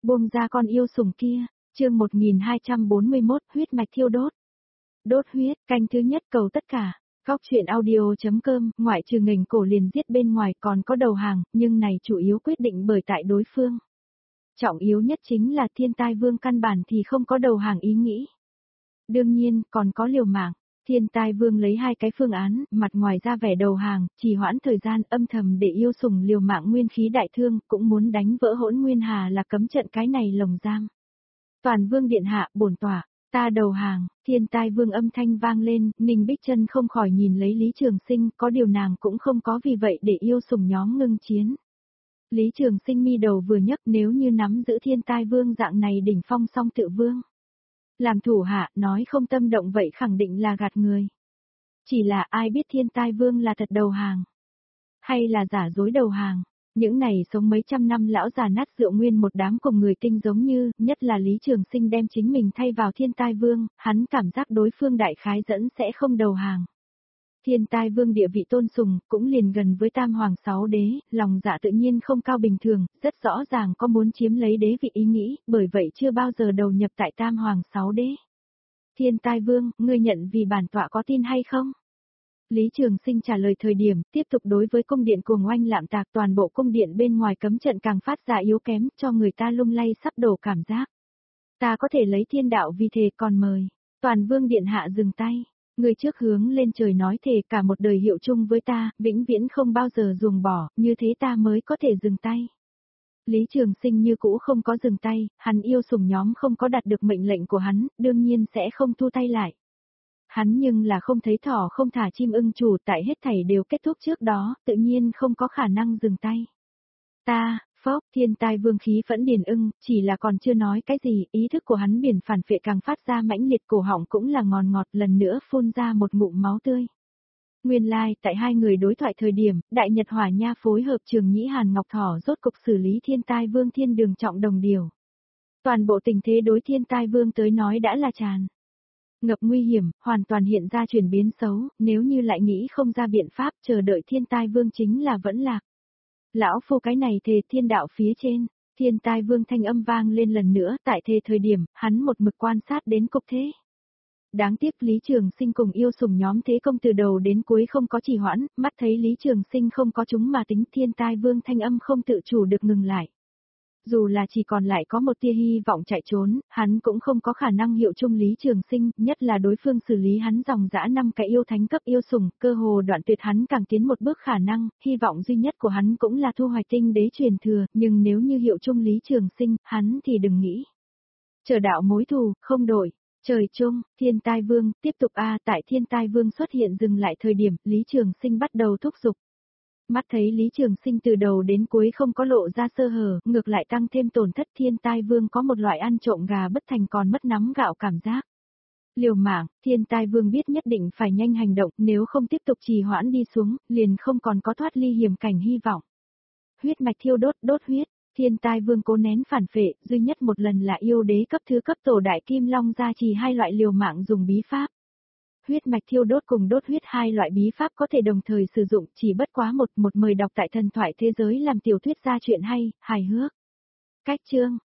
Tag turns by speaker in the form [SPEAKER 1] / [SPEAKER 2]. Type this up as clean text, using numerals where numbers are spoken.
[SPEAKER 1] Buông ra con yêu sủng kia, chương 1241, huyết mạch thiêu đốt. Đốt huyết, canh thứ nhất cầu tất cả. Góc chuyện audio.com, ngoại trừ ngành cổ liền giết bên ngoài còn có đầu hàng, nhưng này chủ yếu quyết định bởi tại đối phương. Trọng yếu nhất chính là Thiên Tai Vương căn bản thì không có đầu hàng ý nghĩ. Đương nhiên, còn có liều mạng. Thiên Tai Vương lấy hai cái phương án, mặt ngoài ra vẻ đầu hàng, trì hoãn thời gian âm thầm để yêu sủng liều mạng nguyên khí đại thương, cũng muốn đánh vỡ Hỗn Nguyên Hà là cấm trận cái này lồng giam. Toàn Vương điện hạ, bổn tọa, ta đầu hàng. Thiên Tai Vương âm thanh vang lên, Ninh Bích Chân không khỏi nhìn lấy Lý Trường Sinh, có điều nàng cũng không có vì vậy để yêu sủng nhóm ngưng chiến. Lý Trường Sinh mi đầu vừa nhấc, nếu như nắm giữ Thiên Tai Vương dạng này đỉnh phong song tự vương. Làm thủ hạ, nói không tâm động vậy khẳng định là gạt người. Chỉ là ai biết Thiên Tai Vương là thật đầu hàng, hay là giả dối đầu hàng. Những này sống mấy trăm năm lão già nát rượu nguyên một đám cùng người tinh giống như, nhất là Lý Trường Sinh đem chính mình thay vào Thiên Tai Vương, hắn cảm giác đối phương đại khái dẫn sẽ không đầu hàng. Thiên Tai Vương địa vị tôn sùng, cũng liền gần với Tam Hoàng Sáu Đế, lòng dạ tự nhiên không cao bình thường, rất rõ ràng có muốn chiếm lấy đế vị ý nghĩ, bởi vậy chưa bao giờ đầu nhập tại Tam Hoàng Sáu Đế. Thiên Tai Vương, ngươi nhận vì bản tọa có tin hay không? Lý Trường Sinh trả lời thời điểm, tiếp tục đối với cung điện cuồng oanh lạm tạc, toàn bộ cung điện bên ngoài cấm trận càng phát ra yếu kém, cho người ta lung lay sắp đổ cảm giác. Ta có thể lấy thiên đạo vì thề, còn mời. Toàn Vương điện hạ dừng tay. Người trước hướng lên trời nói thề cả một đời hiệu chung với ta, vĩnh viễn không bao giờ ruồng bỏ, như thế ta mới có thể dừng tay. Lý Trường Sinh như cũ không có dừng tay, hắn yêu sủng nhóm không có đạt được mệnh lệnh của hắn, đương nhiên sẽ không thu tay lại. Hắn nhưng là không thấy thỏ không thả chim ưng chủ, tại hết thảy đều kết thúc trước đó, tự nhiên không có khả năng dừng tay. Ta, phốc, Thiên Tai Vương khí phẫn điền ưng, chỉ là còn chưa nói cái gì, ý thức của hắn biển phản phệ càng phát ra mãnh liệt, cổ họng cũng là ngọt ngọt, lần nữa phun ra một ngụm máu tươi. Nguyên lai, tại hai người đối thoại thời điểm, Đại Nhật Hỏa Nha phối hợp Trường Nhĩ Hàn Ngọc Thỏ rốt cục xử lý Thiên Tai Vương thiên đường trọng đồng điều. Toàn bộ tình thế đối Thiên Tai Vương tới nói đã là tràn ngập nguy hiểm, hoàn toàn hiện ra chuyển biến xấu, nếu như lại nghĩ không ra biện pháp, chờ đợi Thiên Tai Vương chính là vẫn lạc. Lão phu cái này thề thiên đạo phía trên, Thiên Tai Vương thanh âm vang lên lần nữa, tại thề thời điểm, hắn một mực quan sát đến cục thế. Đáng tiếc Lý Trường Sinh cùng yêu sủng nhóm thế công từ đầu đến cuối không có trì hoãn, mắt thấy Lý Trường Sinh không có chúng mà tính, Thiên Tai Vương thanh âm không tự chủ được ngừng lại. Dù là chỉ còn lại có một tia hy vọng chạy trốn, hắn cũng không có khả năng hiệu chung Lý Trường Sinh, nhất là đối phương xử lý hắn dòng dã 5 cái yêu thánh cấp yêu sủng, cơ hồ đoạn tuyệt hắn càng tiến một bước khả năng, hy vọng duy nhất của hắn cũng là thu hoạch tinh đế truyền thừa, nhưng nếu như hiệu chung Lý Trường Sinh, hắn thì đừng nghĩ. Chờ đạo mối thù, không đổi. Trời chung, Thiên Tai Vương, tiếp tục tại Thiên Tai Vương xuất hiện dừng lại thời điểm, Lý Trường Sinh bắt đầu thúc giục. Mắt thấy Lý Trường Sinh từ đầu đến cuối không có lộ ra sơ hở, ngược lại tăng thêm tổn thất, Thiên Tai Vương có một loại ăn trộm gà bất thành còn mất nắm gạo cảm giác. Liều mạng, Thiên Tai Vương biết nhất định phải nhanh hành động, nếu không tiếp tục trì hoãn đi xuống, liền không còn có thoát ly hiểm cảnh hy vọng. Huyết mạch thiêu đốt, đốt huyết. Thiên Tai Vương cố nén phản phệ, duy nhất một lần là yêu đế cấp thứ cấp tổ đại kim long gia trì hai loại liều mạng dùng bí pháp. Huyết mạch thiêu đốt cùng đốt huyết hai loại bí pháp có thể đồng thời sử dụng, chỉ bất quá một mời đọc tại thần thoại thế giới làm tiểu thuyết ra chuyện hay, hài hước. Cách chương,